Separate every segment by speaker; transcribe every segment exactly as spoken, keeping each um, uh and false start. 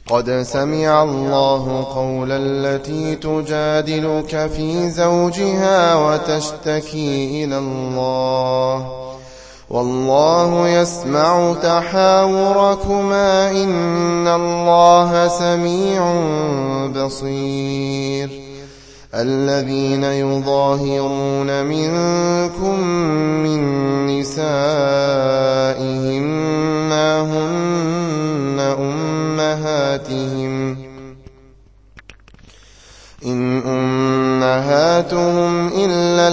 Speaker 1: قد سمع الله قول التي تجادلك في زوجها وتشتكي إلى الله والله يسمع تحاوركما إن الله سميع بصير. الذين يظاهرون منكم من نسائهم ما هن أمهاتهم إن أمهاتهم إلا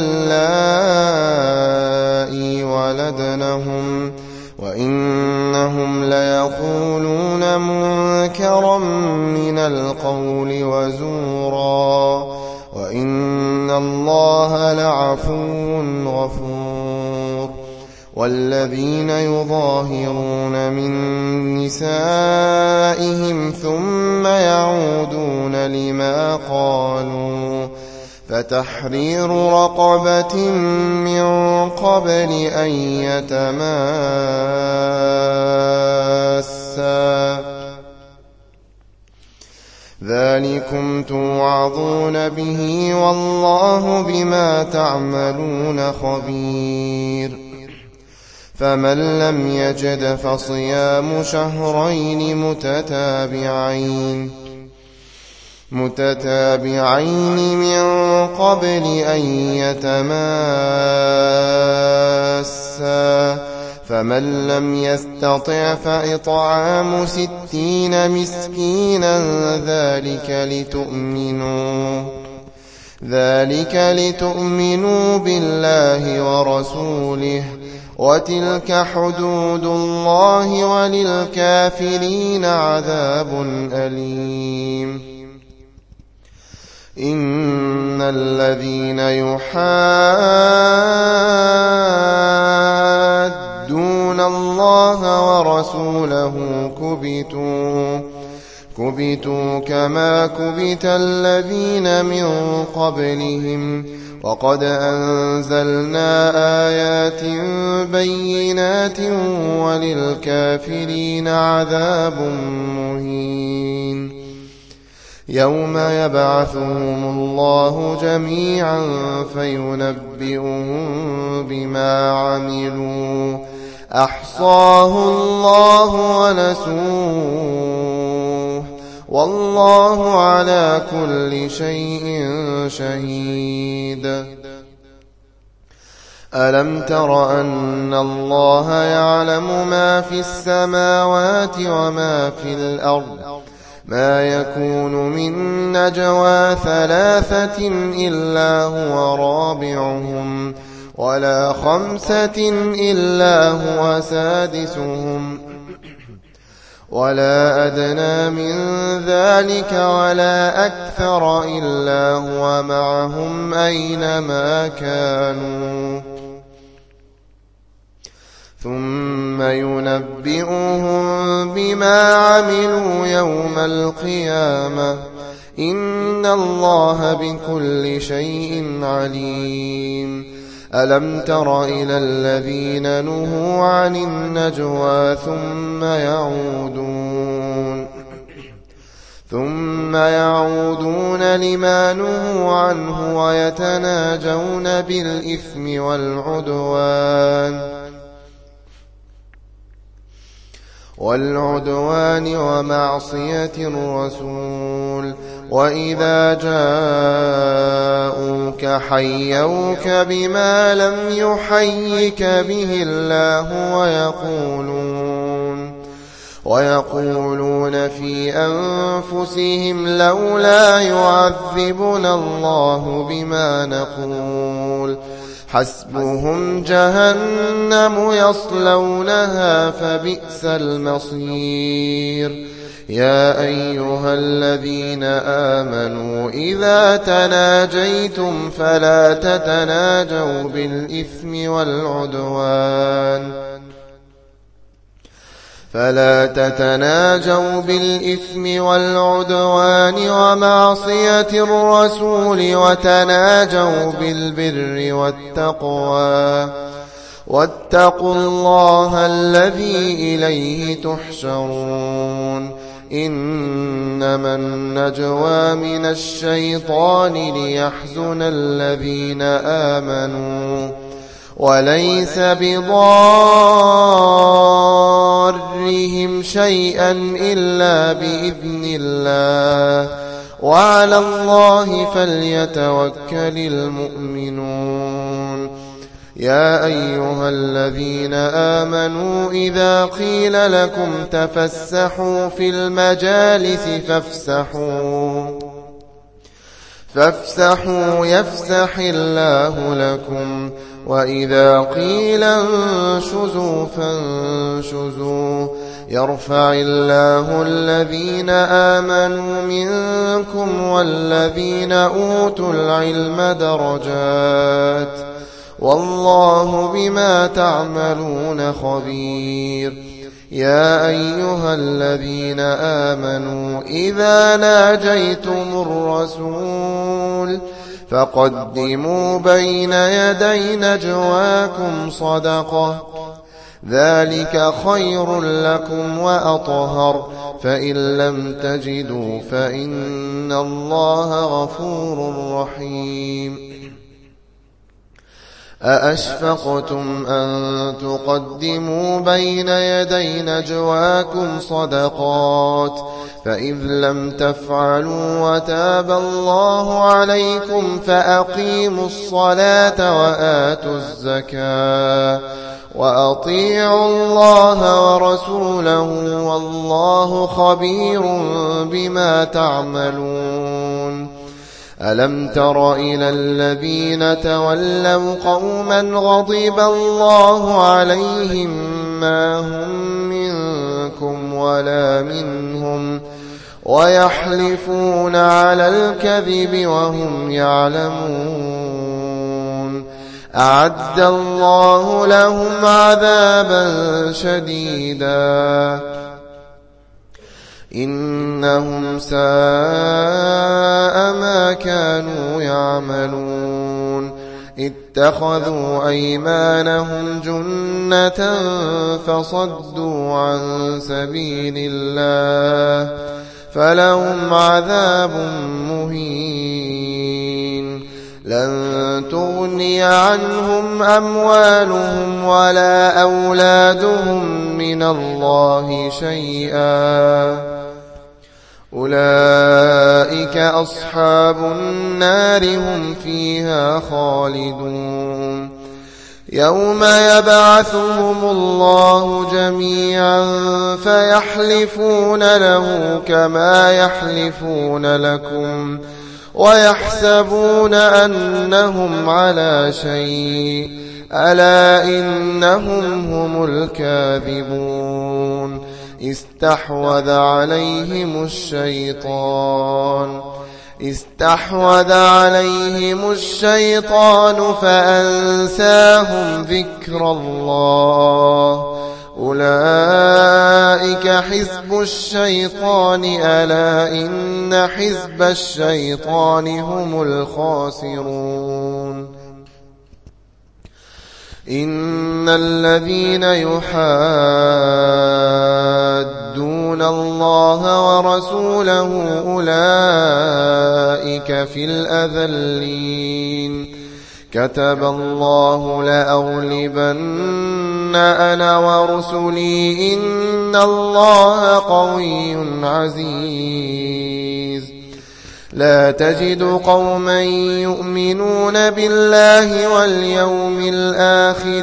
Speaker 1: اللائي ولدنهم وإنهم ليقولون منكرا من القول وزورا وإن الله لعفو غفور. والذين يظاهرون من نسائهم ثم يعودون لما قالوا فتحرير رقبة من قبل أن يتماسا ذلكم توعظون به والله بما تعملون خبير. فمن لم يجد فصيام شهرين متتابعين متتابعين من قبل أن يتماسا فمن لم يستطع فإطعام ستين مسكينا ذلك لتؤمنوا ذلك لتؤمنوا بالله ورسوله وتلك حدود الله وللكافرين عذاب أليم. إن الذين يحادون الله ورسوله كبتوا كبتوا كما كبت الذين من قبلهم وقد أنزلنا آيات بينات وللكافرين عذاب مهين. يوم يبعثهم الله جميعا فينبئهم بما عملوا أحصاه الله ونسوه والله على كل شيء شهيد. ألم تر أن الله يعلم ما في السماوات وما في الأرض ما يكون من نجوى ثلاثة إلا هو رابعهم ولا خمسة إلا هو سادسهم ولا أدنى من ذلك ولا أكثر إلا هو معهم أينما كانوا ثم ينبئهم بما عملوا يوم القيامة إن الله بكل شيء عليم. ألم تر إلى الذين نهوا عن النجوى ثم يعودون ثم يعودون لما نهوا عنه ويتناجون بالإثم والعدوان والعدوان ومعصية الرسول وإذا جاءوك حيوك بما لم يحيك به الله ويقولون ويقولون في أنفسهم لولا يعذبنا الله بما نقول حسبهم جهنم يصلونها فبئس المصير. يا أيها الذين آمنوا إذا تناجيتم فلا تتناجوا بالإثم والعدوان فلا تتناجوا بالإثم والعدوان ومعصية الرسول وتناجوا بالبر والتقوى واتقوا الله الذي إليه تحشرون. إنما النجوى من الشيطان ليحزن الذين آمنوا وليس بضارهم شيئا إلا بإذن الله وعلى الله فليتوكل المؤمنون. يا أيها الذين آمنوا إذا قيل لكم تفسحوا في المجالس فافسحوا فافسحوا يفسح الله لكم وإذا قيل انشزوا فانشزوا يرفع الله الذين آمنوا منكم والذين أوتوا العلم درجات والله بما تعملون خبير. يا أيها الذين آمنوا إذا ناجيتم الرسول فقدموا بين يدي نجواكم صدقة ذلك خير لكم وأطهر فإن لم تجدوا فإن الله غفور رحيم. أأشفقتم أن تقدموا بين يدي نجواكم صدقات فإذ لم تفعلوا وتاب الله عليكم فأقيموا الصلاة وآتوا الزكاة وأطيعوا الله ورسوله والله خبير بما تعملون. ألم تر إلى الذين تولوا قوما غضب الله عليهم ما هم منكم ولا منهم ويحلفون على الكذب وهم يعلمون أعد الله لهم عذابا شديدا إنهم ساء ما كانوا يعملون. اتخذوا أيمانهم جنة فصدوا عن سبيل الله فلهم عذاب مهين. لن تغني عنهم أموالهم ولا أولادهم من الله شيئا أولئك أصحاب النار هم فيها خالدون. يوم يبعثهم الله جميعا فيحلفون له كما يحلفون لكم ويحسبون أنهم على شيء ألا إنهم هم الكاذبون. استحوذ عليهم الشيطان استحوذ عليهم الشيطان فأنساهم ذكر الله أولئك حزب الشيطان ألا إن حزب الشيطان هم الخاسرون. إن الذين يحادون الله ورسوله أولئك في الأذلين. كتب الله لأغلبن أنا ورسلي إن الله قوي عزيز. لا تجد قوما يؤمنون بالله واليوم الآخر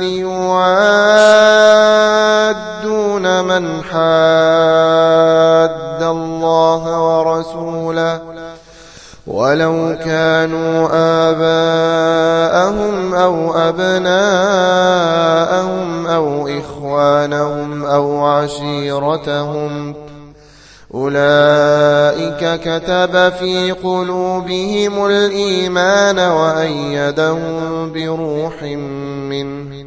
Speaker 1: يوادون من حاد الله ورسوله ولو كانوا آباءهم أو أبناءهم أو إخوانهم أو عشيرتهم أولئك كتب في قلوبهم الإيمان وأيدهم بروح منه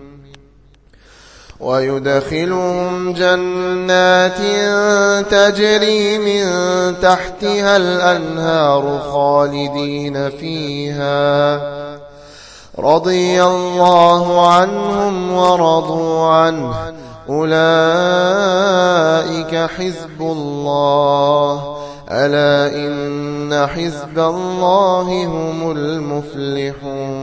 Speaker 1: ويدخلهم جنات تجري من تحتها الأنهار خالدين فيها رضي الله عنهم ورضوا عنه أولئك حزب الله ألا إن حزب الله هم المفلحون